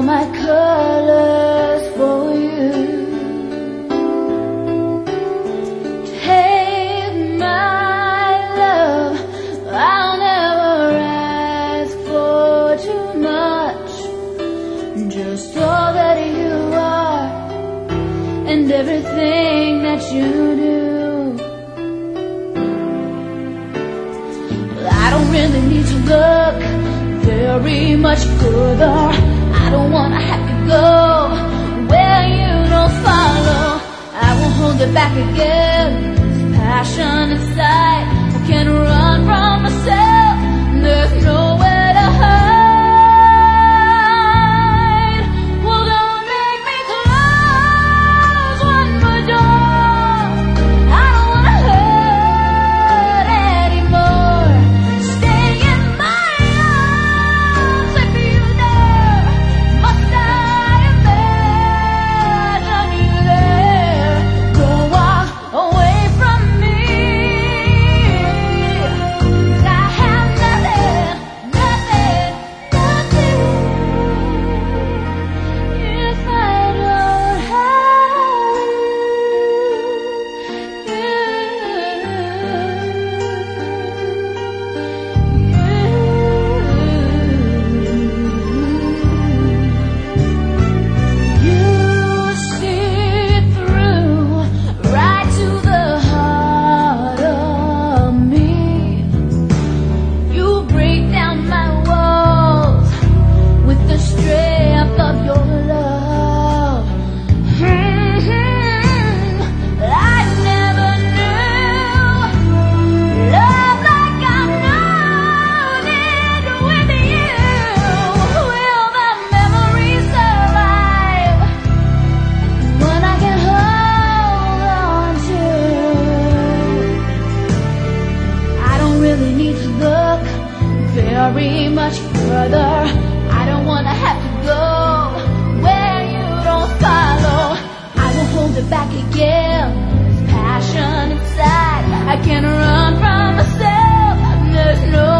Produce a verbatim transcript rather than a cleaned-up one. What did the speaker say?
my colors for you. Take my love, I'll never ask for too much. Just all that you are and everything that you do. I don't really need to look very much further. I don't wanna have to go where you don't follow. I won't hold it back again. This passion inside, I can't run from myself. There's nowhere to hide. Well, don't make me close one more door. I don't wanna hurt anymore. Stay in my arms if you dare. Must I imagine you there? Go walk away from me, 'cause I have nothing, nothing, nothing if I don't have you. You see through right to the heart of me. You break down my walls with the strength of your love. Mhm. I never knew love like I've known it with you. Will the memory survive when I can hold on to? I don't really need to look very much further. I don't wanna have to go where you don't follow. I won't hold it back again. This passion inside, I can't run from myself. There's no